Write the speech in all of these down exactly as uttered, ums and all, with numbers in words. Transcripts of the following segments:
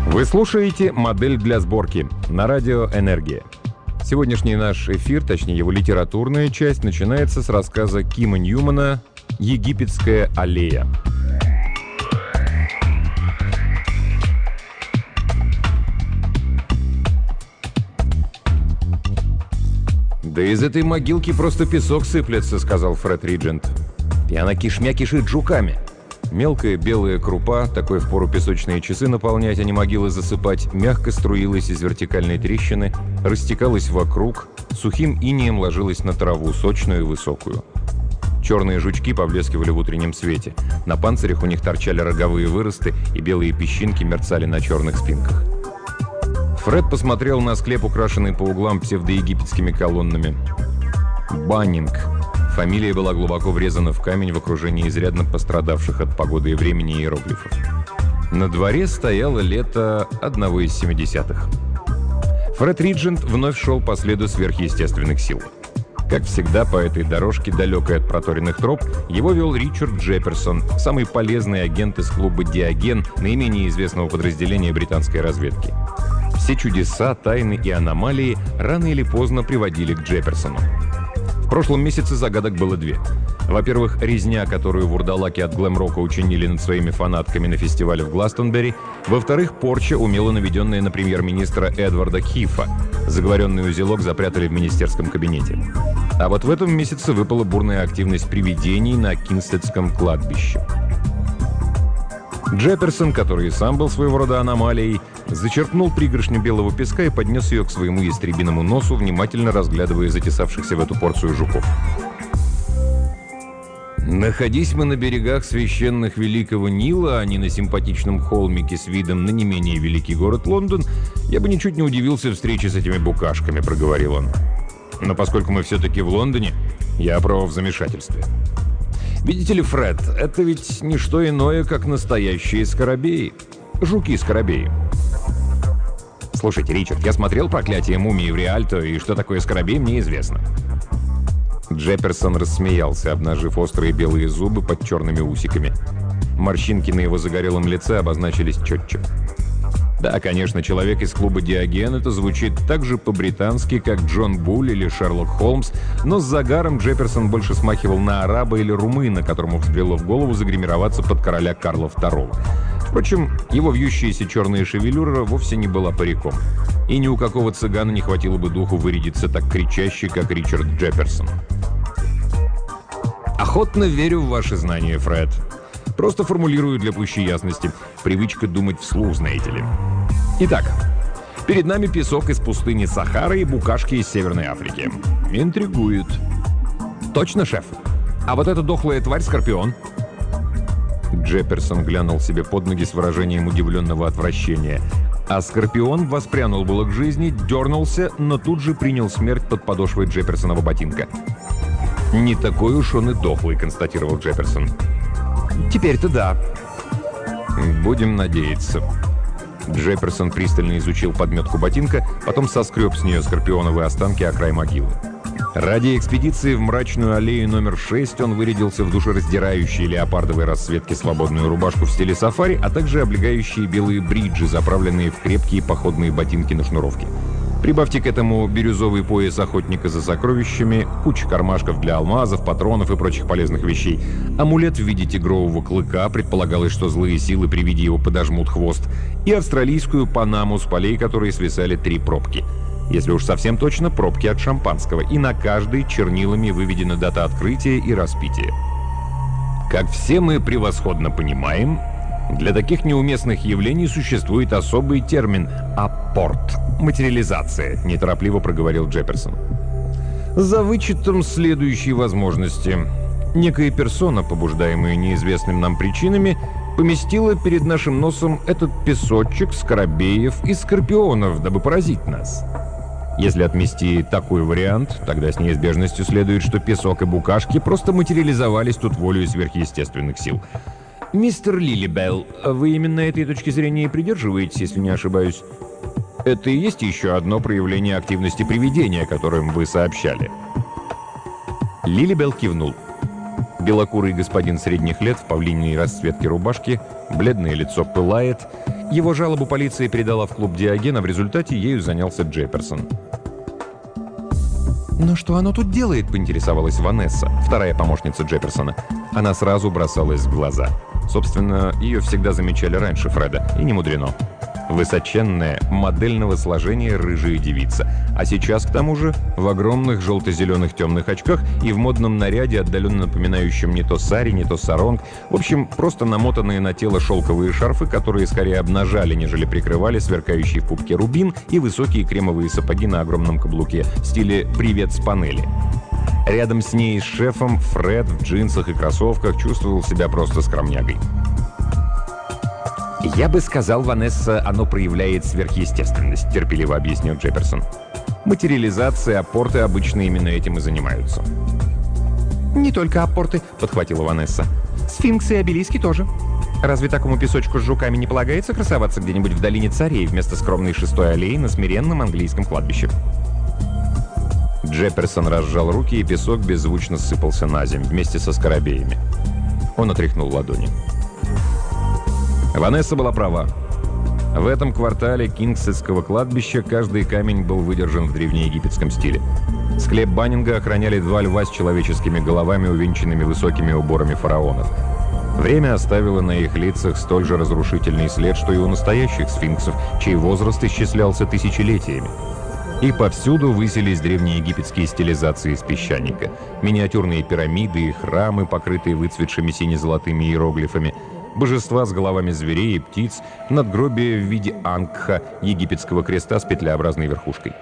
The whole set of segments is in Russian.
Вы слушаете «Модель для сборки» на радио «Энергия». Сегодняшний наш эфир, точнее его литературная часть, начинается с рассказа Кима Ньюмана «Египетская аллея». «Да из этой могилки просто песок сыплется», — сказал Фред Риджент. «И она кишмя кишит жуками». Мелкая белая крупа, такой впору песочные часы наполнять, а не могилы засыпать, мягко струилась из вертикальной трещины, растекалась вокруг, сухим инеем ложилась на траву, сочную и высокую. Черные жучки поблескивали в утреннем свете. На панцирях у них торчали роговые выросты, и белые песчинки мерцали на черных спинках. Фред посмотрел на склеп, украшенный по углам псевдоегипетскими колоннами. Баннинг. Фамилия была глубоко врезана в камень в окружении изрядно пострадавших от погоды и времени иероглифов. На дворе стояло лето одного из семидесятых. Фред Риджент вновь шел по следу сверхъестественных сил. Как всегда, по этой дорожке, далекой от проторенных троп, его вел Ричард Джефферсон, самый полезный агент из клуба «Диоген», наименее известного подразделения британской разведки. Все чудеса, тайны и аномалии рано или поздно приводили к Джефферсону. В прошлом месяце загадок было две. Во-первых, резня, которую вурдалаки от глэм-рока учинили над своими фанатками на фестивале в Гластонберри. Во-вторых, порча, умело наведенная на премьер-министра Эдварда Хифа. Заговоренный узелок запрятали в министерском кабинете. А вот в этом месяце выпала бурная активность привидений на Кинстедском кладбище. Джефферсон, который и сам был своего рода аномалией, зачерпнул пригоршню белого песка и поднес ее к своему ястребиному носу, внимательно разглядывая затесавшихся в эту порцию жуков. «Находись мы на берегах священных Великого Нила, а не на симпатичном холмике с видом на не менее великий город Лондон, я бы ничуть не удивился встрече с этими букашками», — проговорил он. «Но поскольку мы все-таки в Лондоне, я право в замешательстве. Видите ли, Фред, это ведь не что иное, как настоящие скоробеи. Жуки-скоробеи. Слушайте, Ричард, я смотрел «Проклятие мумии» в Риальто, и что такое скоробей, мне известно». Джефферсон рассмеялся, обнажив острые белые зубы под черными усиками. Морщинки на его загорелом лице обозначились четче. Да, конечно, человек из клуба «Диоген» — это звучит так же по-британски, как Джон Булл или Шерлок Холмс, но с загаром Джефферсон больше смахивал на араба или румына, которому взбрело в голову загримироваться под короля Карла второго. Впрочем, его вьющаяся черная шевелюра вовсе не была париком. И ни у какого цыгана не хватило бы духу вырядиться так кричаще, как Ричард Джефферсон. «Охотно верю в ваши знания, Фред. Просто формулирую для пущей ясности. Привычка думать вслух, знаете ли. Итак, перед нами песок из пустыни Сахары и букашки из Северной Африки. Интригует. Точно, шеф? А вот эта дохлая тварь — скорпион?» Джефферсон глянул себе под ноги с выражением удивленного отвращения. А скорпион воспрянул было к жизни, дернулся, но тут же принял смерть под подошвой Джефферсонова ботинка. «Не такой уж он и дохлый», — констатировал Джефферсон. «Теперь-то да». «Будем надеяться». Джефферсон пристально изучил подметку ботинка, потом соскреб с нее скорпионовые останки о край могилы. Ради экспедиции в мрачную аллею номер шесть он вырядился в душераздирающие леопардовой расцветки свободную рубашку в стиле сафари, а также облегающие белые бриджи, заправленные в крепкие походные ботинки на шнуровке. Прибавьте к этому бирюзовый пояс охотника за сокровищами, куча кармашков для алмазов, патронов и прочих полезных вещей, амулет в виде тигрового клыка, предполагалось, что злые силы при виде его подожмут хвост, и австралийскую панаму, с полей которой свисали три пробки. Если уж совсем точно, пробки от шампанского, и на каждой чернилами выведена дата открытия и распития. Как все мы превосходно понимаем, для таких неуместных явлений существует особый термин «аппорт» — материализация, неторопливо проговорил Джефферсон. За вычетом следующей возможности. Некая персона, побуждаемая неизвестными нам причинами, поместила перед нашим носом этот песочек скоробеев и скорпионов, дабы поразить нас. Если отмести такой вариант, тогда с неизбежностью следует, что песок и букашки просто материализовались тут волею сверхъестественных сил. «Мистер Лилибелл, вы именно этой точки зрения и придерживаетесь, если не ошибаюсь? Это и есть еще одно проявление активности привидения, о котором вы сообщали». Лилибелл кивнул. Белокурый господин средних лет в павлиней расцветке рубашки, бледное лицо пылает, Его жалобу полиция передала в клуб Диоген, а в результате ею занялся Джефферсон. «Но что оно тут делает?» — поинтересовалась Ванесса, вторая помощница Джефферсона. Она сразу бросалась в глаза. Собственно, ее всегда замечали раньше Фреда, и не мудрено. Высоченная, модельного сложения рыжая девица. А сейчас, к тому же, в огромных желто-зеленых темных очках и в модном наряде, отдаленно напоминающем не то сари, не то саронг. В общем, просто намотанные на тело шелковые шарфы, которые скорее обнажали, нежели прикрывали сверкающий в пупке рубин и высокие кремовые сапоги на огромном каблуке в стиле «Привет с панели». Рядом с ней и с шефом Фред в джинсах и кроссовках чувствовал себя просто скромнягой. «Я бы сказал, Ванесса, оно проявляет сверхъестественность», — терпеливо объяснил Джефферсон. «Материализация, апорты обычно именно этим и занимаются». «Не только апорты», — подхватила Ванесса. «Сфинксы и обелиски тоже. Разве такому песочку с жуками не полагается красоваться где-нибудь в долине царей вместо скромной шестой аллеи на смиренном английском кладбище?» Джефферсон разжал руки, и песок беззвучно сыпался на землю вместе со скоробеями. Он отряхнул ладони. Ванесса была права. В этом квартале Кингсетского кладбища каждый камень был выдержан в древнеегипетском стиле. Склеп Баннинга охраняли два льва с человеческими головами, увенчанными высокими уборами фараонов. Время оставило на их лицах столь же разрушительный след, что и у настоящих сфинксов, чей возраст исчислялся тысячелетиями. И повсюду высились древнеегипетские стилизации из песчаника. Миниатюрные пирамиды и храмы, покрытые выцветшими сине-золотыми иероглифами, божества с головами зверей и птиц, надгробие в виде ангха, египетского креста с петлеобразной верхушкой.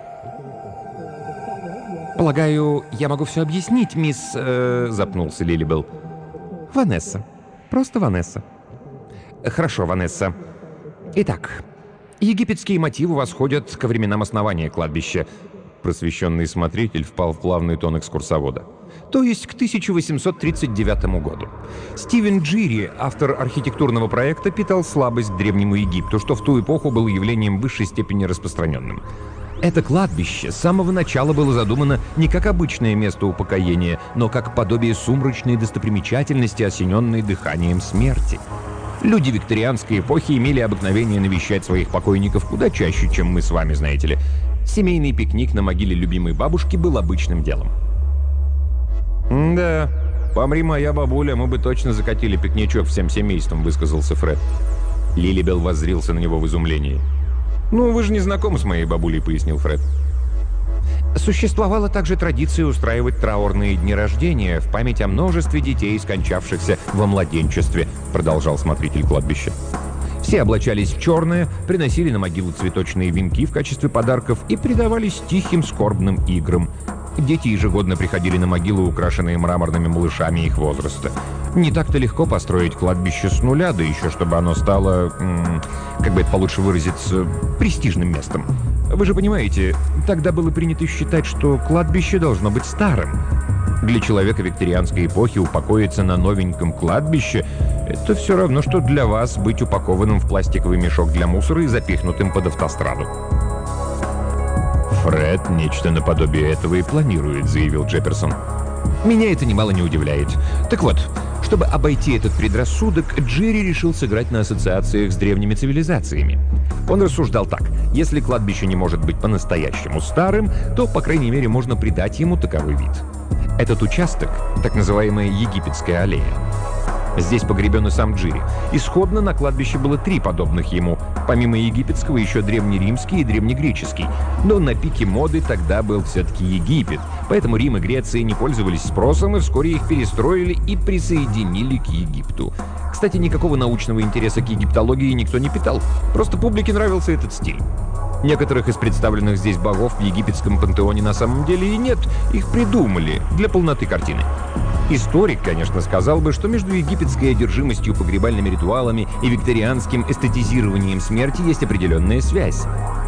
«Полагаю, я могу все объяснить, мисс...» э, — запнулся Лилибелл. «Ванесса. Просто Ванесса». «Хорошо, Ванесса. Итак, египетские мотивы восходят ко временам основания кладбища». Просвещенный смотритель впал в плавный тон экскурсовода. То есть к тысяча восемьсот тридцать девятому году. Стивен Джири, автор архитектурного проекта, питал слабость к Древнему Египту, что в ту эпоху было явлением в высшей степени распространенным. Это кладбище с самого начала было задумано не как обычное место упокоения, но как подобие сумрачной достопримечательности, осененной дыханием смерти. Люди викторианской эпохи имели обыкновение навещать своих покойников куда чаще, чем мы с вами, знаете ли. Семейный пикник на могиле любимой бабушки был обычным делом. «Да, помри моя бабуля, мы бы точно закатили пикничок всем семейством», — высказался Фред. Лилибелл воззрился на него в изумлении. «Ну, вы же не знакомы с моей бабулей», — пояснил Фред. «Существовала также традиция устраивать траурные дни рождения в память о множестве детей, скончавшихся во младенчестве», — продолжал смотритель кладбища. Все облачались в черное, приносили на могилу цветочные венки в качестве подарков и предавались тихим скорбным играм. Дети ежегодно приходили на могилы, украшенные мраморными малышами их возраста. Не так-то легко построить кладбище с нуля, да еще чтобы оно стало, м- как бы это получше выразиться, престижным местом. Вы же понимаете, тогда было принято считать, что кладбище должно быть старым. Для человека викторианской эпохи упокоиться на новеньком кладбище — это все равно, что для вас быть упакованным в пластиковый мешок для мусора и запихнутым под автостраду. «Фред нечто наподобие этого и планирует», — заявил Джефферсон. «Меня это немало не удивляет. Так вот, чтобы обойти этот предрассудок, Джерри решил сыграть на ассоциациях с древними цивилизациями. Он рассуждал так: если кладбище не может быть по-настоящему старым, то, по крайней мере, можно придать ему таковой вид. Этот участок — так называемая Египетская аллея. Здесь погребен и сам Джири. Исходно на кладбище было три подобных ему. Помимо египетского, еще древнеримский и древнегреческий. Но на пике моды тогда был все-таки Египет. Поэтому Рим и Греция не пользовались спросом, и вскоре их перестроили и присоединили к Египту. Кстати, никакого научного интереса к египтологии никто не питал. Просто публике нравился этот стиль. Некоторых из представленных здесь богов в египетском пантеоне на самом деле и нет. Их придумали для полноты картины. Историк, конечно, сказал бы, что между египетской одержимостью погребальными ритуалами и викторианским эстетизированием смерти есть определенная связь.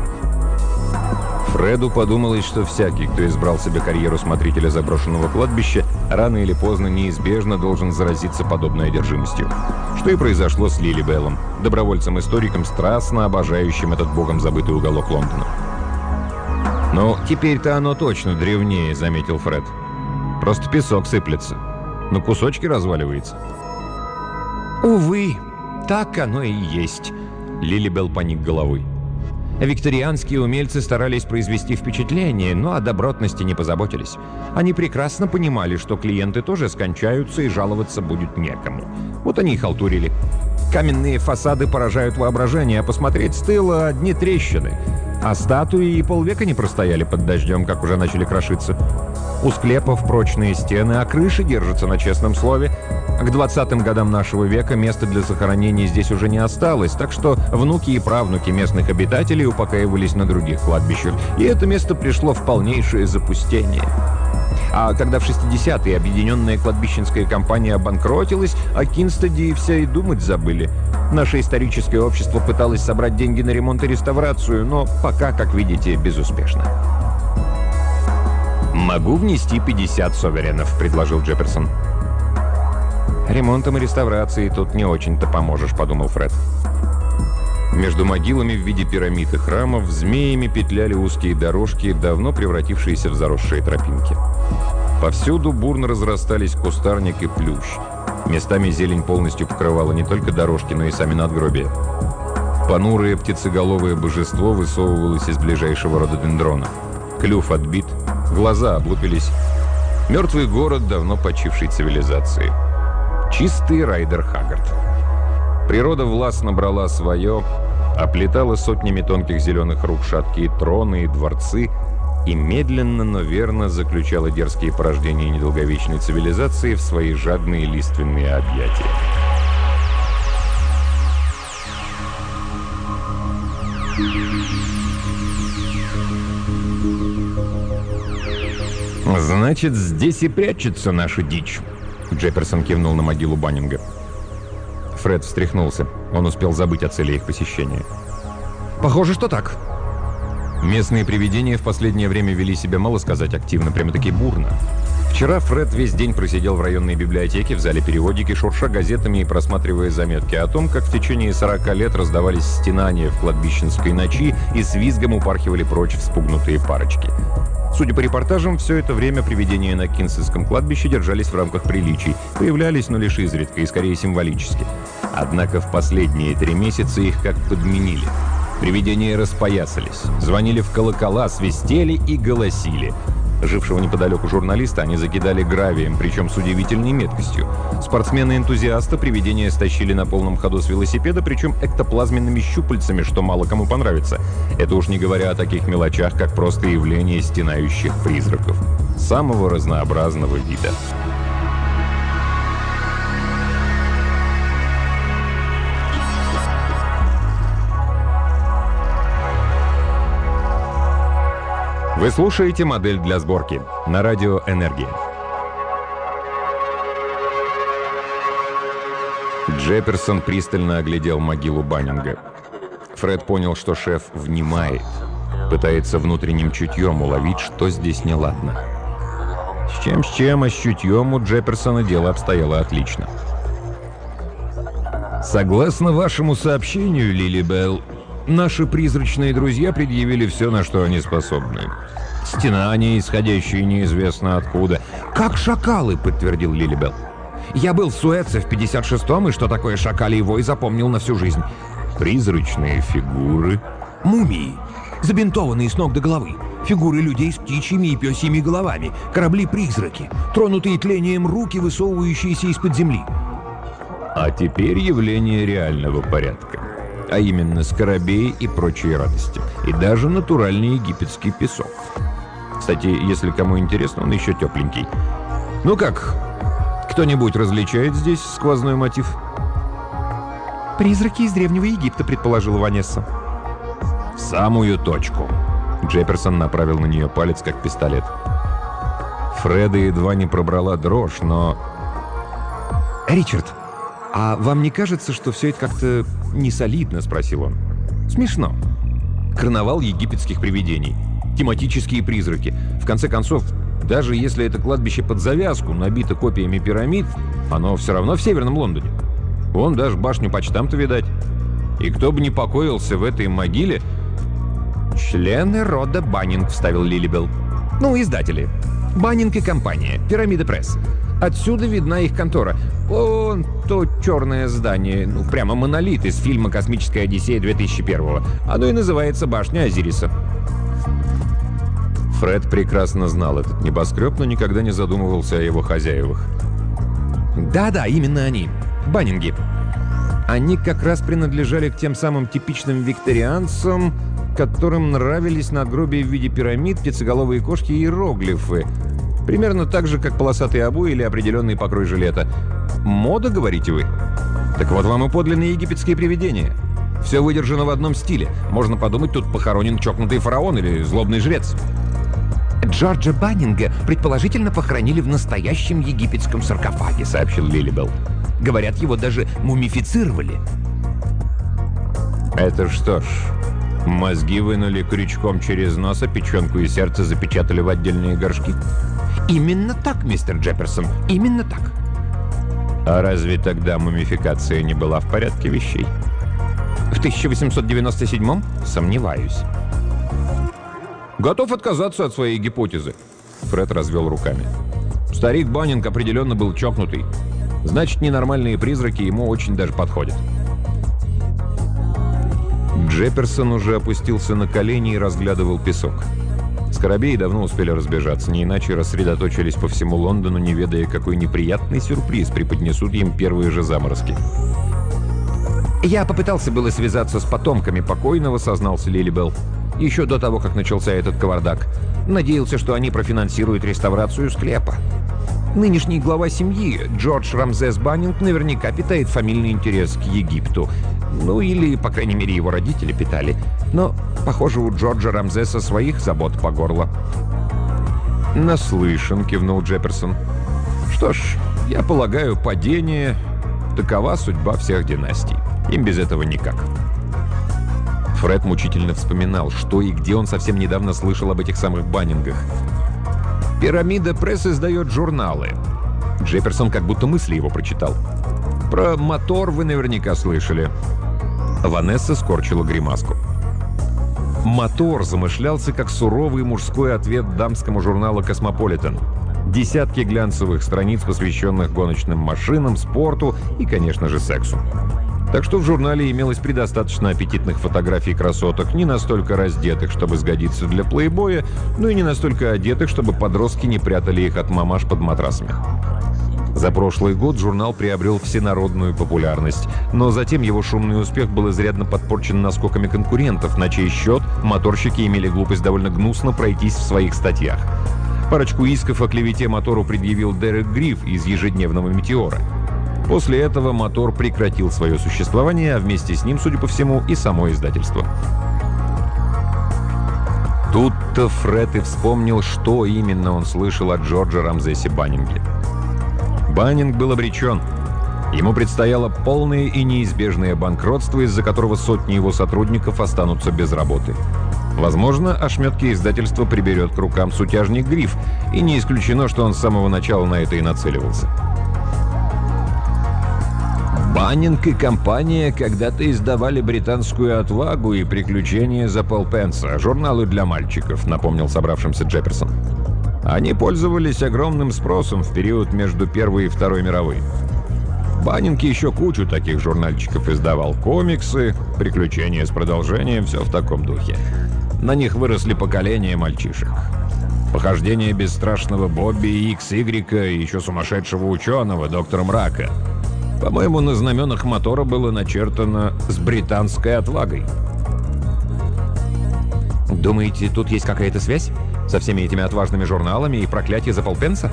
Фреду подумалось, что всякий, кто избрал себе карьеру смотрителя заброшенного кладбища, рано или поздно неизбежно должен заразиться подобной одержимостью. Что и произошло с Лилибеллом, добровольцем-историком, страстно обожающим этот богом забытый уголок Лондона. «Ну, теперь-то оно точно древнее», — заметил Фред. «Просто песок сыплется. На кусочки разваливается». «Увы, так оно и есть». Лилибел поник головой. Викторианские умельцы старались произвести впечатление, но о добротности не позаботились. Они прекрасно понимали, что клиенты тоже скончаются и жаловаться будет некому. Вот они и халтурили. Каменные фасады поражают воображение, а посмотреть с тыла одни трещины. А статуи и полвека не простояли под дождем, как уже начали крошиться. У склепов прочные стены, а крыши держатся на честном слове. К двадцатым годам нашего века места для захоронений здесь уже не осталось, так что внуки и правнуки местных обитателей упокаивались на других кладбищах, и это место пришло в полнейшее запустение. А когда в шестидесятые объединенная кладбищенская компания обанкротилась, о Кинстеде и все и думать забыли. Наше историческое общество пыталось собрать деньги на ремонт и реставрацию, но пока, как видите, безуспешно. «Могу внести пятьдесят соверенов», — предложил Джефферсон. «Ремонтом и реставрацией тут не очень-то поможешь», — подумал Фред. Между могилами в виде пирамид и храмов змеями петляли узкие дорожки, давно превратившиеся в заросшие тропинки. Повсюду бурно разрастались кустарник и плющ. Местами зелень полностью покрывала не только дорожки, но и сами надгробия. Понурое птицеголовое божество высовывалось из ближайшего рододендрона. Клюв отбит, глаза облупились. Мертвый город давно почившей цивилизации. Чистый Райдер Хаггард. Природа властно брала свое, оплетала сотнями тонких зеленых рук шаткие троны и дворцы и медленно, но верно заключала дерзкие порождения недолговечной цивилизации в свои жадные лиственные объятия. «Значит, здесь и прячется наша дичь», — Джефферсон кивнул на могилу Баннинга. Фред встряхнулся. Он успел забыть о цели их посещения. «Похоже, что так». Местные привидения в последнее время вели себя, мало сказать, активно, прямо-таки бурно. Вчера Фред весь день просидел в районной библиотеке, в зале периодики, шурша газетами и просматривая заметки о том, как в течение сорока лет раздавались стенания в кладбищенской ночи и с визгом упархивали прочь вспугнутые парочки. Судя по репортажам, все это время привидения на Кинстедском кладбище держались в рамках приличий, появлялись, но лишь изредка и скорее символически. Однако в последние три месяца их как подменили. Привидения распоясались, звонили в колокола, свистели и голосили. Жившего неподалеку журналиста они закидали гравием, причем с удивительной меткостью. Спортсмена-энтузиаста привидения стащили на полном ходу с велосипеда, причем эктоплазменными щупальцами, что мало кому понравится. Это уж не говоря о таких мелочах, как просто явление стенающих призраков. Самого разнообразного вида. Вы слушаете «Модель для сборки» на радио «Энергия». Джефферсон пристально оглядел могилу Баннинга. Фред понял, что шеф внимает, пытается внутренним чутьем уловить, что здесь неладно. С чем с чем, а с чутьем у Джефферсона дело обстояло отлично. «Согласно вашему сообщению, Лилибел, наши призрачные друзья предъявили все, на что они способны. Стенания, исходящие неизвестно откуда». «Как шакалы», — подтвердил Лилибел. «Я был в Суэце в пятьдесят шестом, и что такое шакалий вой, запомнил на всю жизнь». «Призрачные фигуры». «Мумии, забинтованные с ног до головы. Фигуры людей с птичьими и пёсьими головами. Корабли-призраки. Тронутые тлением руки, высовывающиеся из-под земли». А теперь явление реального порядка. А именно скоробеи и прочие радости. И даже натуральный египетский песок. Кстати, если кому интересно, он еще тепленький. Ну как, кто-нибудь различает здесь сквозной мотив? «Призраки из Древнего Египта», — предположила Ванесса. В самую точку. Джефферсон направил на нее палец, как пистолет. Фреда едва не пробрала дрожь, но... «Ричард, а вам не кажется, что все это как-то несолидно?» — спросил он. «Смешно. Карнавал египетских привидений. Тематические призраки. В конце концов, даже если это кладбище под завязку набито копиями пирамид, оно все равно в Северном Лондоне. Вон даже башню почтамта видать. И кто бы ни покоился в этой могиле...» «Члены рода Баннинг», — вставил Лилибел. «Ну, издатели. Баннинг и компания. Пирамида Пресс. Отсюда видна их контора. О, вон то черное здание, ну, прямо монолит из фильма «Космическая Одиссея» две тысячи первого. Оно и называется «Башня Азириса». Фред прекрасно знал этот небоскреб, но никогда не задумывался о его хозяевах. Да-да, именно они. Баннинги. Они как раз принадлежали к тем самым типичным викторианцам, которым нравились надгробия в виде пирамид, птицеголовые кошки и иероглифы. Примерно так же, как полосатые обои или определенный покрой жилета. Мода, говорите вы? Так вот вам и подлинные египетские привидения. Все выдержано в одном стиле. Можно подумать, тут похоронен чокнутый фараон или злобный жрец. «Джорджа Баннинга предположительно похоронили в настоящем египетском саркофаге», — сообщил Лилибелл. «Говорят, его даже мумифицировали». Это что ж, мозги вынули крючком через нос, а печенку и сердце запечатали в отдельные горшки? Именно так, мистер Джефферсон, именно так. А разве тогда мумификация не была в порядке вещей? В тысяча восемьсот девяносто седьмом? Сомневаюсь. Готов отказаться от своей гипотезы. Фред развел руками. Старик Баннинг определенно был чокнутый. Значит, ненормальные призраки ему очень даже подходят. Джефферсон уже опустился на колени и разглядывал песок. Скоробеи давно успели разбежаться, не иначе рассредоточились по всему Лондону, не ведая, какой неприятный сюрприз преподнесут им первые же заморозки. «Я попытался было связаться с потомками покойного», — сознался Лилибелл. «Еще до того, как начался этот кавардак. Надеялся, что они профинансируют реставрацию склепа. Нынешний глава семьи, Джордж Рамзес Баннинг, наверняка питает фамильный интерес к Египту. Ну или, по крайней мере, его родители питали. Но, похоже, у Джорджа Рамзеса своих забот по горло». «Наслышан», — кивнул Джефферсон. «Что ж, я полагаю, падение — такова судьба всех династий. Им без этого никак». Фред мучительно вспоминал, что и где он совсем недавно слышал об этих самых Баннингах. «Пирамида Пресс издает журналы». Джефферсон как будто мысли его прочитал. «Про мотор вы наверняка слышали». Ванесса скорчила гримаску. «Мотор» замышлялся как суровый мужской ответ дамскому журналу «Космополитен». Десятки глянцевых страниц, посвященных гоночным машинам, спорту и, конечно же, сексу. Так что в журнале имелось предостаточно аппетитных фотографий красоток, не настолько раздетых, чтобы сгодиться для плейбоя, но и не настолько одетых, чтобы подростки не прятали их от мамаш под матрасами. За прошлый год журнал приобрел всенародную популярность, но затем его шумный успех был изрядно подпорчен наскоками конкурентов, на чей счет моторщики имели глупость довольно гнусно пройтись в своих статьях. Парочку исков о клевете мотору предъявил Дерек Гриф из ежедневного «Метеора». После этого мотор прекратил свое существование, а вместе с ним, судя по всему, и само издательство. Тут-то Фред и вспомнил, что именно он слышал от Джорджа Рамзесе Баннинге. Баннинг был обречен. Ему предстояло полное и неизбежное банкротство, из-за которого сотни его сотрудников останутся без работы. Возможно, ошметки издательства приберет к рукам сутяжник Гриф, и не исключено, что он с самого начала на это и нацеливался. «Баннинг и компания когда-то издавали «Британскую отвагу» и «Приключения за полпенса», журналы для мальчиков», — напомнил собравшимся Джефферсон. «Они пользовались огромным спросом в период между Первой и Второй мировой. Баннинг еще кучу таких журнальчиков издавал. Комиксы, приключения с продолжением, все в таком духе. На них выросли поколения мальчишек. Похождения бесстрашного Бобби, Икс Игрека и еще сумасшедшего ученого, доктора Мрака. По-моему, на знаменах мотора было начертано «С британской отвагой». «Думаете, тут есть какая-то связь со всеми этими отважными журналами и проклятие за полпенса?»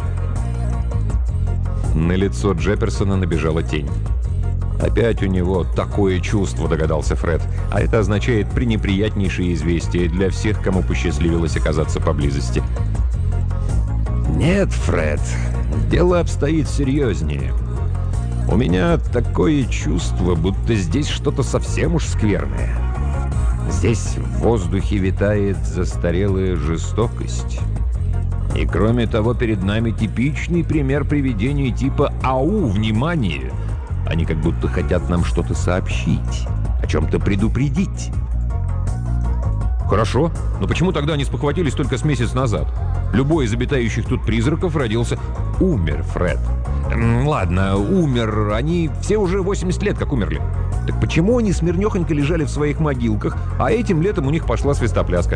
На лицо Джефферсона набежала тень. «Опять у него такое чувство», — догадался Фред. «А это означает пренеприятнейшее известие для всех, кому посчастливилось оказаться поблизости». «Нет, Фред, дело обстоит серьезнее. У меня такое чувство, будто здесь что-то совсем уж скверное. Здесь в воздухе витает застарелая жестокость. И кроме того, перед нами типичный пример привидений типа «Ау, внимание!» Они как будто хотят нам что-то сообщить, о чем-то предупредить. «Хорошо, но почему тогда они спохватились только с месяц назад? Любой из обитающих тут призраков родился...» «Умер, Фред. Ладно, умер. Они все уже восемьдесят лет как умерли. Так почему они смирнёхонько лежали в своих могилках, а этим летом у них пошла свистопляска?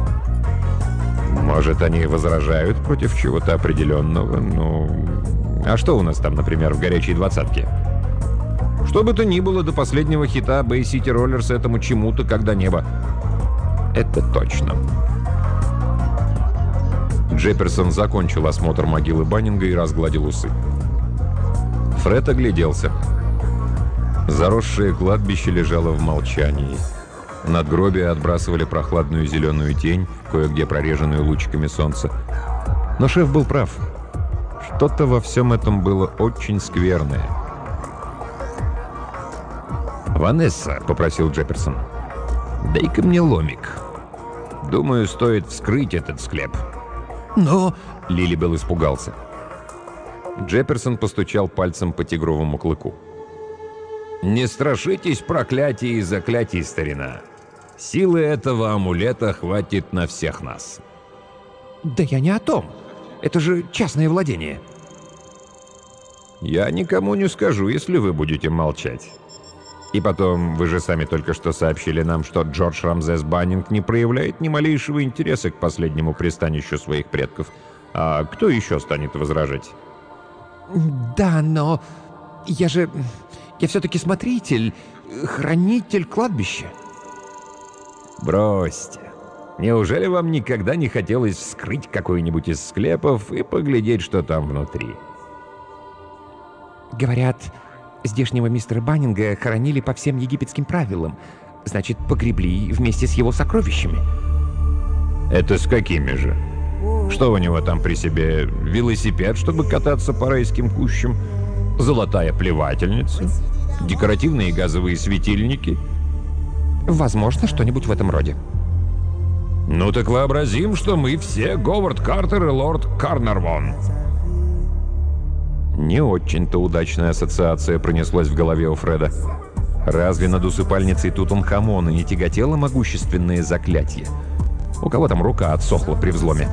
Может, они возражают против чего-то определенного? Ну, а что у нас там, например, в горячей двадцатке? Что бы то ни было, до последнего хита Bay City Rollers этому чему-то как до неба. Это точно. Джефферсон закончил осмотр могилы Баннинга и разгладил усы. Фред огляделся. Заросшее кладбище лежало в молчании. Надгробия отбрасывали прохладную зеленую тень, кое-где прореженную лучиками солнца. Но шеф был прав. Что-то во всем этом было очень скверное. «Ванесса», — попросил Джефферсон, — «дай-ка мне ломик. Думаю, стоит вскрыть этот склеп». «Но...» — Лилибел испугался. Джефферсон постучал пальцем по тигровому клыку. «Не страшитесь проклятий и заклятий, старина. Силы этого амулета хватит на всех нас». «Да я не о том. Это же частное владение». «Я никому не скажу, если вы будете молчать. И потом, вы же сами только что сообщили нам, что Джордж Рамзес Баннинг не проявляет ни малейшего интереса к последнему пристанищу своих предков. А кто еще станет возражать?» «Да, но я же... Я все-таки смотритель, хранитель кладбища». «Бросьте. Неужели вам никогда не хотелось вскрыть какой-нибудь из склепов и поглядеть, что там внутри?» «Говорят, здешнего мистера Баннинга хоронили по всем египетским правилам. Значит, погребли вместе с его сокровищами». «Это с какими же? Что у него там при себе? Велосипед, чтобы кататься по райским кущам? Золотая плевательница? Декоративные газовые светильники?» «Возможно, что-нибудь в этом роде». «Ну так вообразим, что мы все Говард Картер и лорд Карнарвон». Не очень-то удачная ассоциация пронеслась в голове у Фреда. Разве над усыпальницей Тутанхамона не тяготело могущественное заклятие? У кого там рука отсохла при взломе?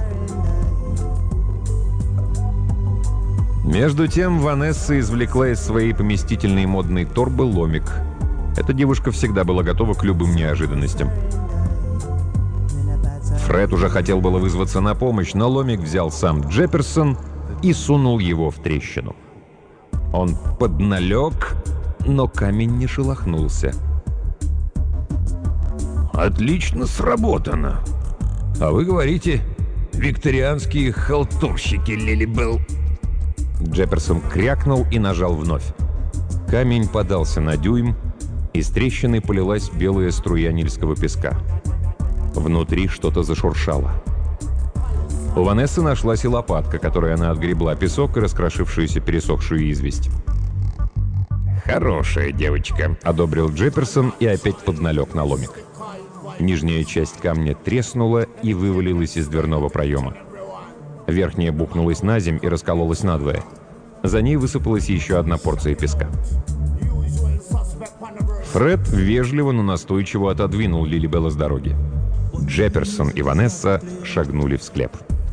Между тем Ванесса извлекла из своей поместительной модной торбы ломик. Эта девушка всегда была готова к любым неожиданностям. Фред уже хотел было вызваться на помощь, но ломик взял сам Джефферсон и сунул его в трещину. Он подналег, но камень не шелохнулся. «Отлично сработано. А вы говорите, викторианские халтурщики, Лилибел». Джефферсон крякнул и нажал вновь. Камень подался на дюйм, из трещины полилась белая струя нильского песка. Внутри что-то зашуршало. У Ванессы нашлась и лопатка, которой она отгребла песок и раскрошившуюся пересохшую известь. «Хорошая девочка», — одобрил Джефферсон и опять подналег на ломик. Нижняя часть камня треснула и вывалилась из дверного проема. Верхняя бухнулась на земь и раскололась надвое. За ней высыпалась еще одна порция песка. Фред вежливо, но настойчиво отодвинул Лилибела с дороги. Джефферсон и Ванесса шагнули в склеп.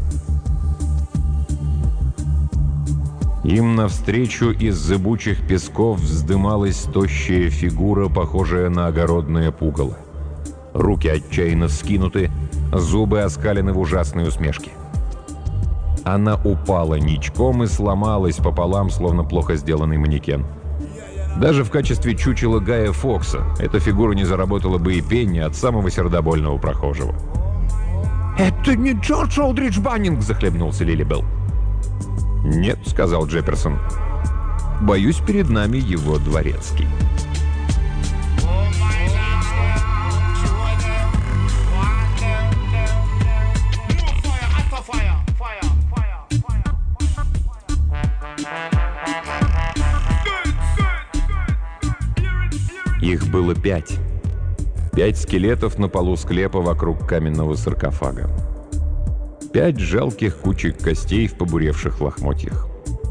Им навстречу из зыбучих песков вздымалась тощая фигура, похожая на огородное пугало. Руки отчаянно скинуты, зубы оскалены в ужасной усмешке. Она упала ничком и сломалась пополам, словно плохо сделанный манекен. Даже в качестве чучела Гая Фокса эта фигура не заработала бы и пенни от самого сердобольного прохожего. «Это не Джордж Олдридж Баннинг!» — захлебнулся Лилибел. «Нет», — сказал Джефферсон. «Боюсь, перед нами его дворецкий». Их было пять. Пять скелетов на полу склепа вокруг каменного саркофага. Пять жалких кучек костей в побуревших лохмотьях.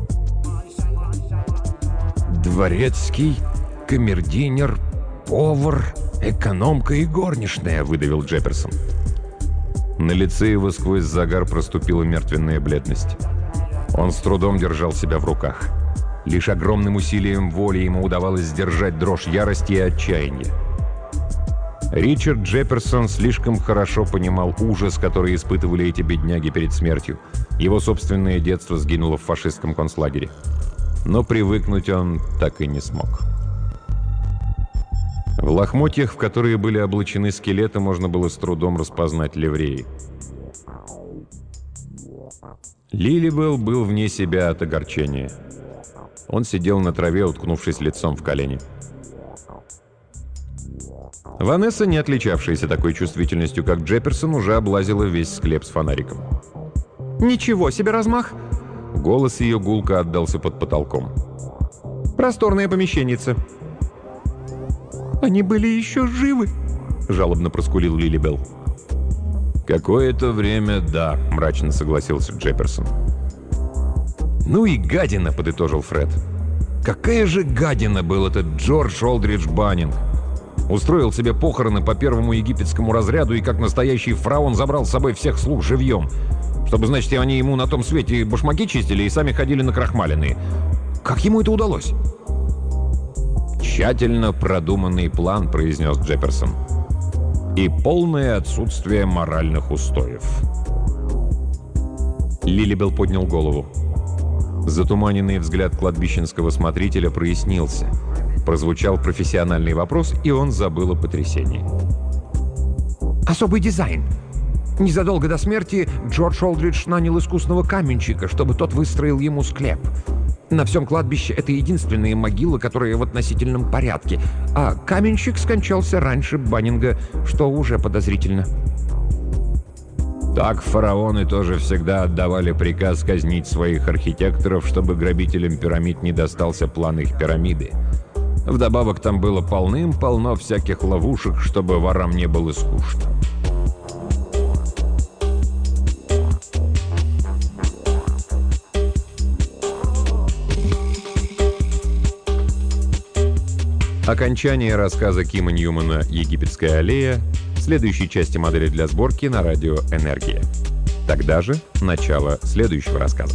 «Дворецкий, камердинер, повар, экономка и горничная», — выдавил Джефферсон. На лице его сквозь загар проступила мертвенная бледность. Он с трудом держал себя в руках. Лишь огромным усилием воли ему удавалось сдержать дрожь ярости и отчаяния. Ричард Джефферсон слишком хорошо понимал ужас, который испытывали эти бедняги перед смертью. Его собственное детство сгинуло в фашистском концлагере. Но привыкнуть он так и не смог. В лохмотьях, в которые были облачены скелеты, можно было с трудом распознать ливреи. Лилибелл был вне себя от огорчения. Он сидел на траве, уткнувшись лицом в колени. Ванесса, не отличавшаяся такой чувствительностью, как Джефферсон, уже облазила весь склеп с фонариком. «Ничего себе размах!» Голос ее гулко отдался под потолком. «Просторное помещенница». «Они были еще живы?» — жалобно проскулил Лилибелл. «Какое-то время, да», — мрачно согласился Джефферсон. «Ну и гадина», — подытожил Фред. «Какая же гадина был этот Джордж Олдридж Баннинг! Устроил себе похороны по первому египетскому разряду и как настоящий фараон забрал с собой всех слуг живьем. Чтобы, значит, они ему на том свете башмаки чистили и сами ходили накрахмаленные. Как ему это удалось?» «Тщательно продуманный план», — произнес Джефферсон. «И полное отсутствие моральных устоев». Лилибелл поднял голову. Затуманенный взгляд кладбищенского смотрителя прояснился. Прозвучал профессиональный вопрос, и он забыл о потрясении. «Особый дизайн. Незадолго до смерти Джордж Олдридж нанял искусного каменщика, чтобы тот выстроил ему склеп. На всем кладбище это единственная могила, которая в относительном порядке, а каменщик скончался раньше Баннинга, что уже подозрительно». Так фараоны тоже всегда отдавали приказ казнить своих архитекторов, чтобы грабителям пирамид не достался план их пирамиды. Вдобавок там было полным-полно всяких ловушек, чтобы ворам не было скучно. Окончание рассказа Кима Ньюмана «Египетская аллея» в следующей части модели для сборки на радио «Энергия». Тогда же начало следующего рассказа.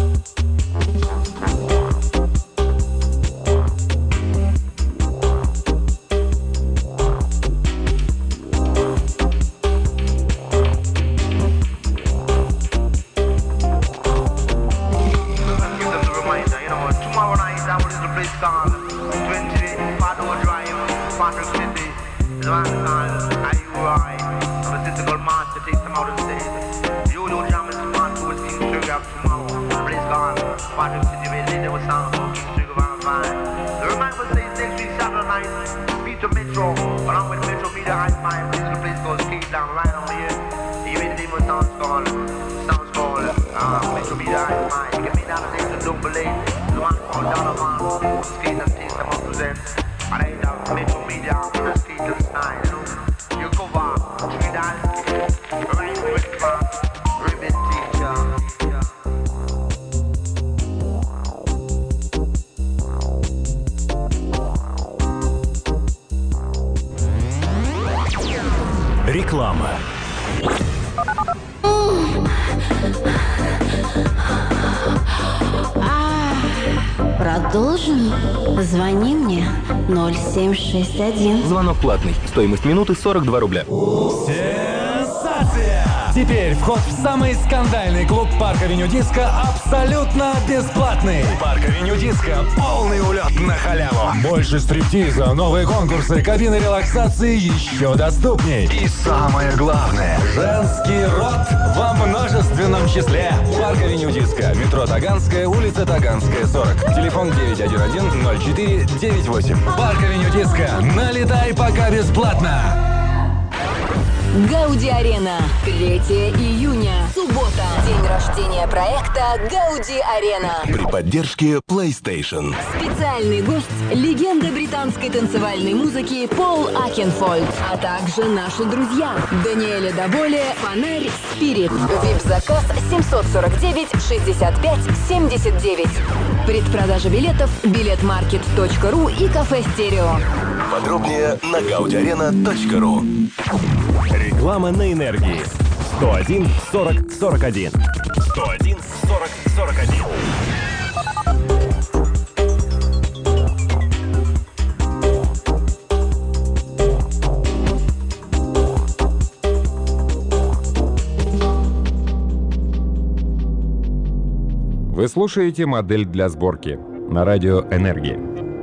Реклама. Продолжим? Звони мне ноль семь шесть один. Звонок платный. Стоимость минуты сорок два рубля. Сенсация! Теперь вход в самый скандальный клуб Парк-Авеню Диско абсолютно бесплатный. Парк-Авеню Диско – полный улет на халяву. Больше стриптиза, новые конкурсы, кабины релаксации еще доступней. И самое главное – женский род во множественном числе. Парк-Авеню Диско, метро Таганская, улица Таганская, сорок. Телефон девять один один ноль четыре девять восемь. Парк-Авеню Диско. Налетай пока бесплатно. Гауди Арена. третьего июня. Суббота. День рождения проекта Гауди Арена. При поддержке PlayStation. Специальный гость – легенда британской танцевальной музыки Пол Акенфольд. А также наши друзья Даниэля Доболе, Фонарь, Спирит. Вип-заказ семьсот сорок девять шестьдесят пять семьдесят девять. Предпродажа билетов билетмаркет точка ру и кафе Стерео. Подробнее на гауди арена точка ру. Реклама на энергии. сто один сорок сорок один. сто один сорок сорок один. Вы слушаете «Модель для сборки» на радио «Энергия».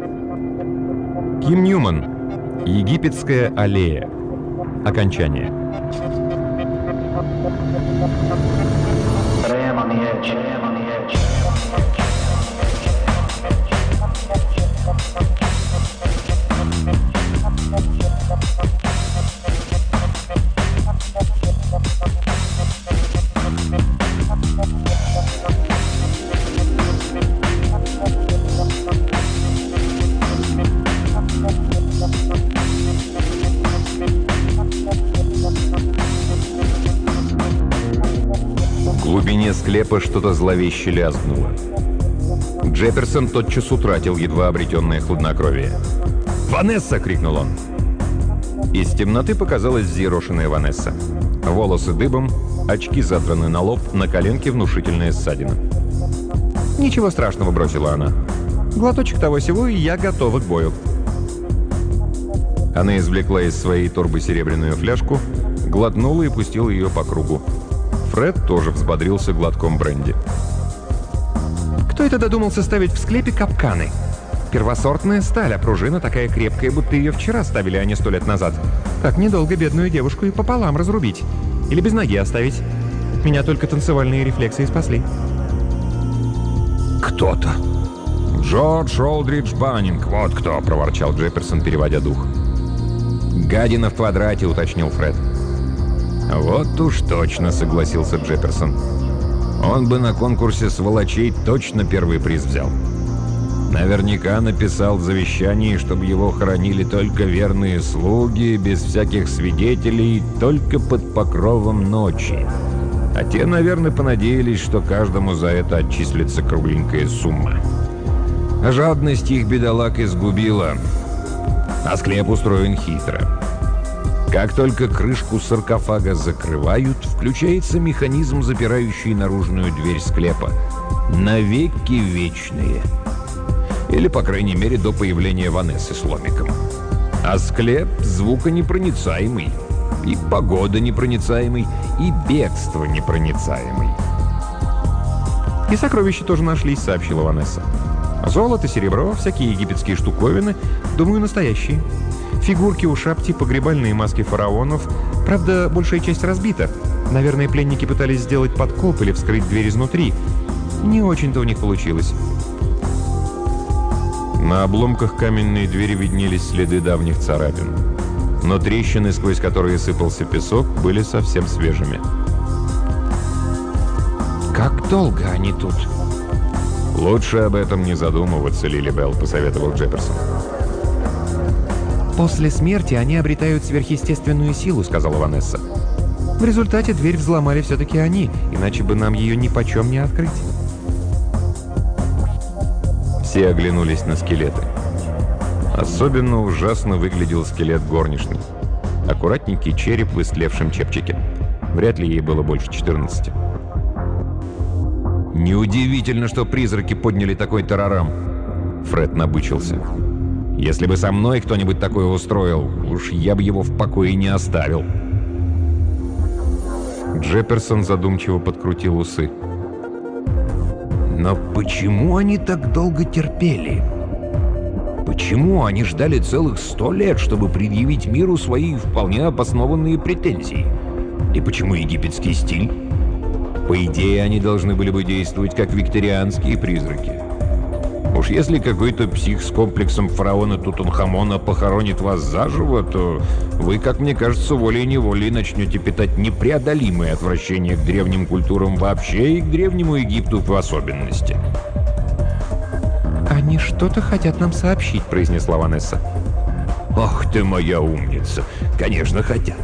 Ким Ньюман. «Египетская аллея». Окончание. В глубине склепа что-то зловеще лязгнуло. Джефферсон тотчас утратил едва обретенное хладнокровие. «Ванесса!» — крикнул он. Из темноты показалась взъерошенная Ванесса. Волосы дыбом, очки задраны на лоб, на коленке внушительная ссадина. «Ничего страшного», — бросила она. «Глоточек того-сего, и я готова к бою». Она извлекла из своей торбы серебряную фляжку, глотнула и пустила ее по кругу. Фред тоже взбодрился глотком бренди. «Кто это додумался ставить в склепе капканы? Первосортная сталь, а пружина такая крепкая, будто ее вчера ставили, а не сто лет назад. Так недолго бедную девушку и пополам разрубить. Или без ноги оставить. Меня только танцевальные рефлексы и спасли». «Кто-то!» «Джордж Олдридж Баннинг, вот кто!» — проворчал Джефферсон, переводя дух. «Гадина в квадрате», — уточнил Фред. «Вот уж точно», — согласился Джефферсон. «Он бы на конкурсе сволочей точно первый приз взял. Наверняка написал в завещании, чтобы его хоронили только верные слуги, без всяких свидетелей, только под покровом ночи. А те, наверное, понадеялись, что каждому за это отчислится кругленькая сумма. А жадность их бедолаг изгубила. А склеп устроен хитро. Как только крышку саркофага закрывают, включается механизм, запирающий наружную дверь склепа. Навеки вечные. Или, по крайней мере, до появления Ванессы с ломиком. А склеп звуконепроницаемый. И погода непроницаемый, и бегство непроницаемый. «И сокровища тоже нашлись», — сообщила Ванесса. «Золото, серебро, всякие египетские штуковины. Думаю, настоящие. Фигурки у шапти, погребальные маски фараонов. Правда, большая часть разбита. Наверное, пленники пытались сделать подкоп или вскрыть дверь изнутри. Не очень-то у них получилось». На обломках каменной двери виднелись следы давних царапин. Но трещины, сквозь которые сыпался песок, были совсем свежими. «Как долго они тут?» «Лучше об этом не задумываться, Лили Белл», — посоветовал Джефферсон. «После смерти они обретают сверхъестественную силу», — сказала Ванесса. «В результате дверь взломали все-таки они, иначе бы нам ее ни почем не открыть». Все оглянулись на скелеты. Особенно ужасно выглядел скелет горничной. Аккуратненький череп в истлевшем чепчике. Вряд ли ей было больше четырнадцати. «Неудивительно, что призраки подняли такой тарарам». Фред набычился. «Если бы со мной кто-нибудь такое устроил, уж я бы его в покое не оставил». Джефферсон задумчиво подкрутил усы. «Но почему они так долго терпели? Почему они ждали целых сто лет, чтобы предъявить миру свои вполне обоснованные претензии? И почему египетский стиль? По идее, они должны были бы действовать как викторианские призраки. Уж если какой-то псих с комплексом фараона Тутанхамона похоронит вас заживо, то вы, как мне кажется, волей-неволей начнете питать непреодолимое отвращение к древним культурам вообще и к древнему Египту в особенности». «Они что-то хотят нам сообщить», — произнесла Ванесса. «Ах ты моя умница! Конечно, хотят!»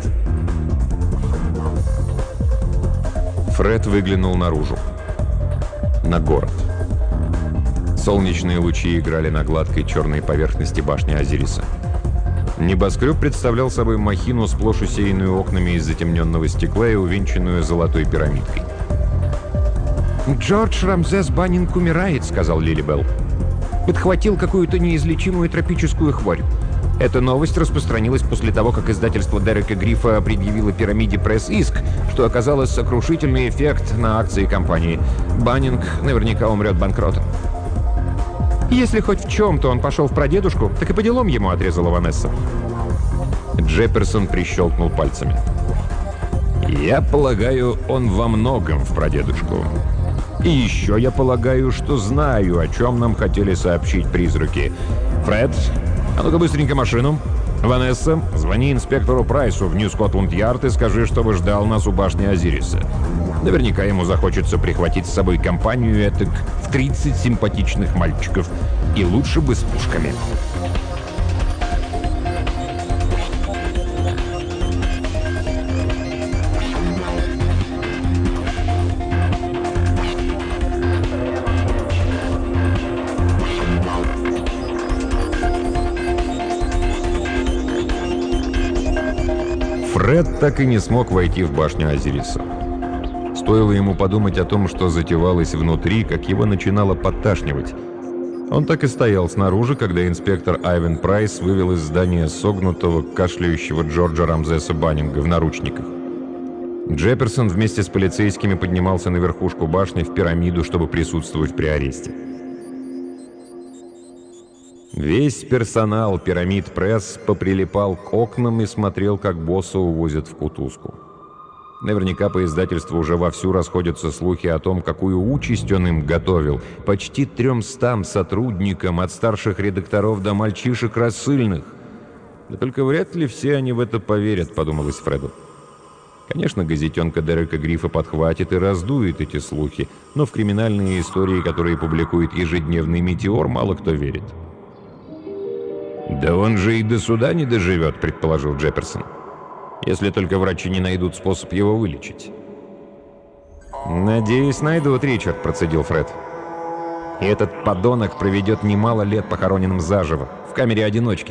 Фред выглянул наружу. На город. Солнечные лучи играли на гладкой черной поверхности башни Азириса. Небоскреб представлял собой махину, сплошь усеянную окнами из затемненного стекла и увенчанную золотой пирамидкой. «Джордж Рамзес Баннинг умирает», — сказал Лили Белл. «Подхватил какую-то неизлечимую тропическую хворь. Эта новость распространилась после того, как издательство Дерека Грифа предъявило пирамиде пресс иск, что оказалось сокрушительный эффект на акции компании. Баннинг наверняка умрет банкротом. «Если хоть в чем-то он пошел в прадедушку, так и по делам ему», — отрезала Ванесса. Джефферсон прищелкнул пальцами. «Я полагаю, он во многом в прадедушку. И еще я полагаю, что знаю, о чем нам хотели сообщить призраки. Фред, а ну-ка быстренько машину. Ванесса, звони инспектору Прайсу в Нью-Скотланд-Ярд и скажи, чтобы ждал нас у башни Азириса. Наверняка ему захочется прихватить с собой компанию этак в тридцать симпатичных мальчиков. И лучше бы с пушками». Фред так и не смог войти в башню Азириса. Стоило ему подумать о том, что затевалось внутри, как его начинало подташнивать. Он так и стоял снаружи, когда инспектор Айвен Прайс вывел из здания согнутого, кашляющего Джорджа Рамзеса Баннинга в наручниках. Джефферсон вместе с полицейскими поднимался на верхушку башни в пирамиду, чтобы присутствовать при аресте. Весь персонал пирамид пресс поприлипал к окнам и смотрел, как босса увозят в кутузку. Наверняка по издательству уже вовсю расходятся слухи о том, какую участь он им готовил. Почти тремстам сотрудникам, от старших редакторов до мальчишек рассыльных. Да только вряд ли все они в это поверят, подумалось Фреду. Конечно, газетенка Дерека Грифа подхватит и раздует эти слухи, но в криминальные истории, которые публикует ежедневный «Метеор», мало кто верит. «Да он же и до суда не доживет», — предположил Джефферсон. «Если только врачи не найдут способ его вылечить». «Надеюсь, найдут, Ричард», — процедил Фред. «И этот подонок проведет немало лет похороненным заживо, в камере одиночки».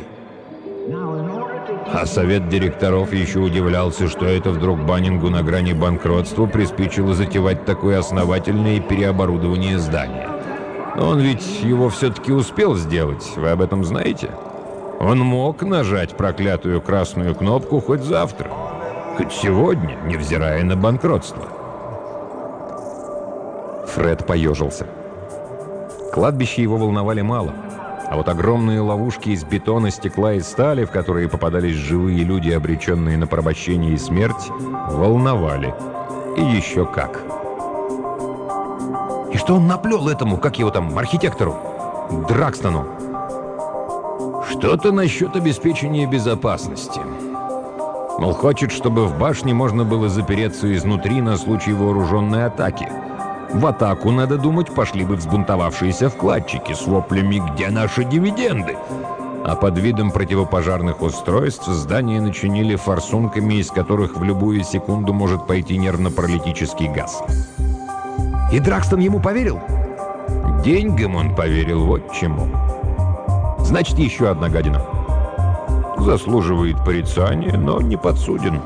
А совет директоров еще удивлялся, что это вдруг Баннингу на грани банкротства приспичило затевать такое основательное переоборудование здания. Но он ведь его все-таки успел сделать, вы об этом знаете? Он мог нажать проклятую красную кнопку хоть завтра, хоть сегодня, невзирая на банкротство. Фред поежился. Кладбище его волновали мало, а вот огромные ловушки из бетона, стекла и стали, в которые попадались живые люди, обреченные на порабощение и смерть, волновали. И еще как. И что он наплел этому, как его там, архитектору? Дракстону? Что-то насчет обеспечения безопасности. Мол, хочет, чтобы в башне можно было запереться изнутри на случай вооруженной атаки. В атаку, надо думать, пошли бы взбунтовавшиеся вкладчики с воплями «Где наши дивиденды?». А под видом противопожарных устройств здание начинили форсунками, из которых в любую секунду может пойти нервно-паралитический газ. И Дракстон ему поверил? Деньгам он поверил, вот чему. Значит, еще одна гадина. Заслуживает порицания, но не подсуден.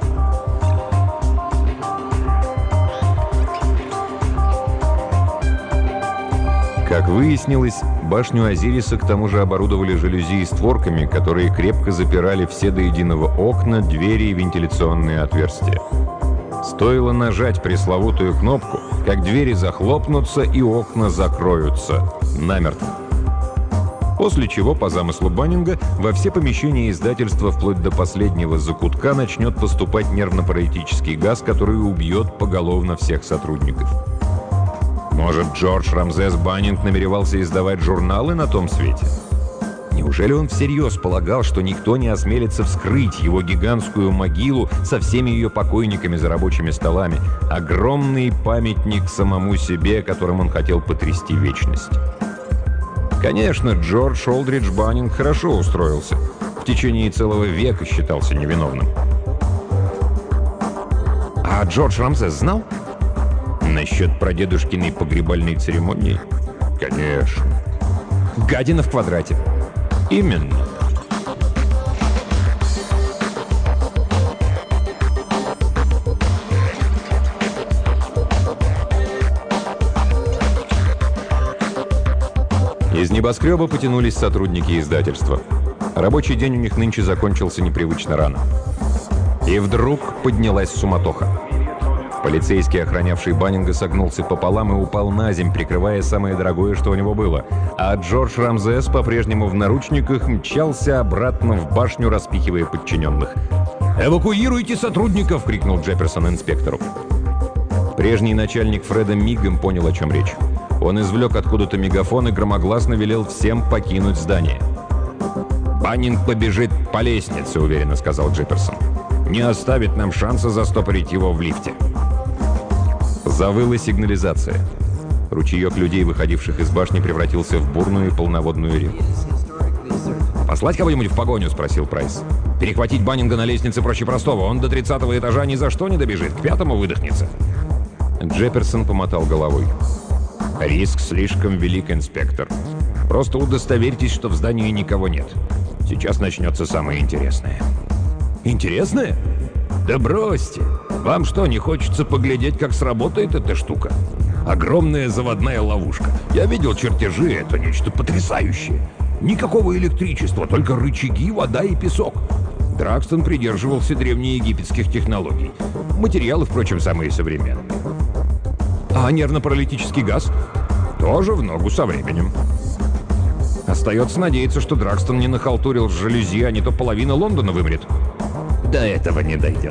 Как выяснилось, башню Азириса к тому же оборудовали жалюзи и створками, которые крепко запирали все до единого окна, двери и вентиляционные отверстия. Стоило нажать пресловутую кнопку, как двери захлопнутся и окна закроются намертво. После чего, по замыслу Баннинга, во все помещения издательства вплоть до последнего закутка начнет поступать нервно-паралитический газ, который убьет поголовно всех сотрудников. Может, Джордж Рамзес Баннинг намеревался издавать журналы на том свете? Неужели он всерьез полагал, что никто не осмелится вскрыть его гигантскую могилу со всеми ее покойниками за рабочими столами? Огромный памятник самому себе, которым он хотел потрясти вечность. Конечно, Джордж Олдридж Баннинг хорошо устроился. В течение целого века считался невиновным. А Джордж Рамзес знал? Насчет прадедушкиной погребальной церемонии? Конечно. Гадина в квадрате. Именно. Из небоскреба потянулись сотрудники издательства. Рабочий день у них нынче закончился непривычно рано. И вдруг поднялась суматоха. Полицейский, охранявший Баннинга, согнулся пополам и упал на земь, прикрывая самое дорогое, что у него было. А Джордж Рамзес, по-прежнему в наручниках, мчался обратно в башню, распихивая подчиненных. «Эвакуируйте сотрудников!» — крикнул Джефферсон инспектору. Прежний начальник Фреда мигом понял, о чем речь. Он извлек откуда-то мегафон и громогласно велел всем покинуть здание. «Баннинг побежит по лестнице», — уверенно сказал Джефферсон. «Не оставит нам шанса застопорить его в лифте». Завыла сигнализация. Ручеек людей, выходивших из башни, превратился в бурную полноводную реку. «Послать кого-нибудь в погоню?» — спросил Прайс. «Перехватить Баннинга на лестнице проще простого. Он до тридцатого этажа ни за что не добежит. К пятому выдохнется». Джефферсон помотал головой. «Риск слишком велик, инспектор. Просто удостоверьтесь, что в здании никого нет. Сейчас начнется самое интересное». «Интересное? Да бросьте! Вам что, не хочется поглядеть, как сработает эта штука? Огромная заводная ловушка. Я видел чертежи, это нечто потрясающее. Никакого электричества, только рычаги, вода и песок. Дракстон придерживался древнеегипетских технологий. Материалы, впрочем, самые современные. А нервно-паралитический газ? Тоже в ногу со временем. Остается надеяться, что Дракстон не нахалтурил с жалюзи, а не то половина Лондона вымрет. До этого не дойдет».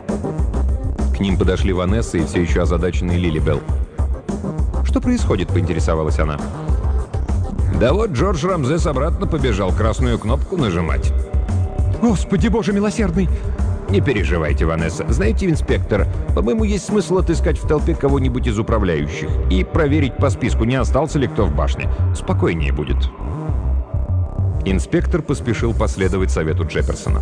К ним подошли Ванесса и все еще озадаченный Лилибелл. «Что происходит?» — поинтересовалась она. «Да вот Джордж Рамзес обратно побежал красную кнопку нажимать». «Господи боже милосердный!» «Не переживайте, Ванесса. Знаете, инспектор, по-моему, есть смысл отыскать в толпе кого-нибудь из управляющих и проверить по списку, не остался ли кто в башне. Спокойнее будет». Инспектор поспешил последовать совету Джефферсона.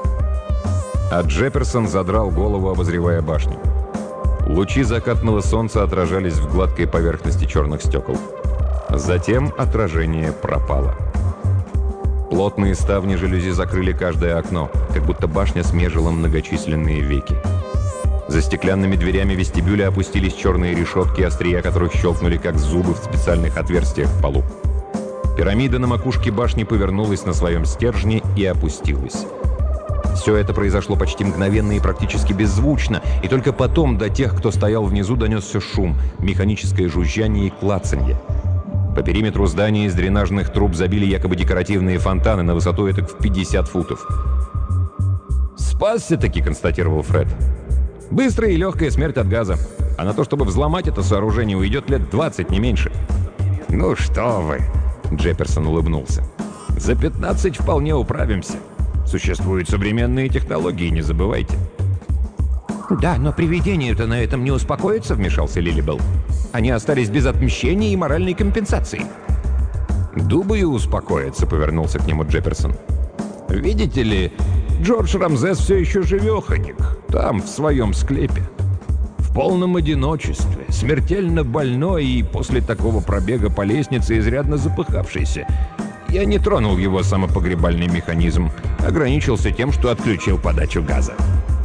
А Джефферсон задрал голову, обозревая башню. Лучи закатного солнца отражались в гладкой поверхности черных стекол. Затем отражение пропало. Плотные ставни жалюзи закрыли каждое окно, как будто башня смежила многочисленные веки. За стеклянными дверями вестибюля опустились черные решетки, острия которых щелкнули, как зубы в специальных отверстиях в полу. Пирамида на макушке башни повернулась на своем стержне и опустилась. Все это произошло почти мгновенно и практически беззвучно, и только потом до тех, кто стоял внизу, донесся шум, механическое жужжание и клацанье. По периметру здания из дренажных труб забили якобы декоративные фонтаны на высоту этак в пятьдесят футов. «Спасся-таки», — констатировал Фред. «Быстрая и легкая смерть от газа. А на то, чтобы взломать это сооружение, уйдет лет двадцать, не меньше». «Ну что вы», — Джефферсон улыбнулся. «За пятнадцать вполне управимся. Существуют современные технологии, не забывайте». «Да, но привидения-то на этом не успокоятся», — вмешался Лилибелл. «Они остались без отмщения и моральной компенсации». «Думаю, успокоятся», — повернулся к нему Джефферсон. «Видите ли, Джордж Рамзес все еще живеханик, там, в своем склепе. В полном одиночестве, смертельно больной и после такого пробега по лестнице изрядно запыхавшийся. Я не тронул его самопогребальный механизм, ограничился тем, что отключил подачу газа».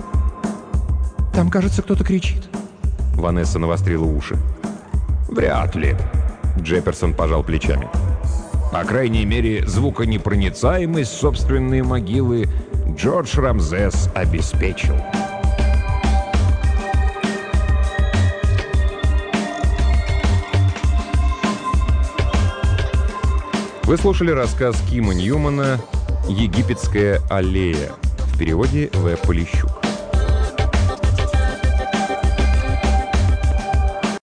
«Там, кажется, кто-то кричит». Ванесса навострила уши. «Вряд ли», — Джефферсон пожал плечами. «По крайней мере, звуконепроницаемость собственной могилы Джордж Рамзес обеспечил». Вы слушали рассказ Кима Ньюмана «Египетская аллея» в переводе В. Полищук.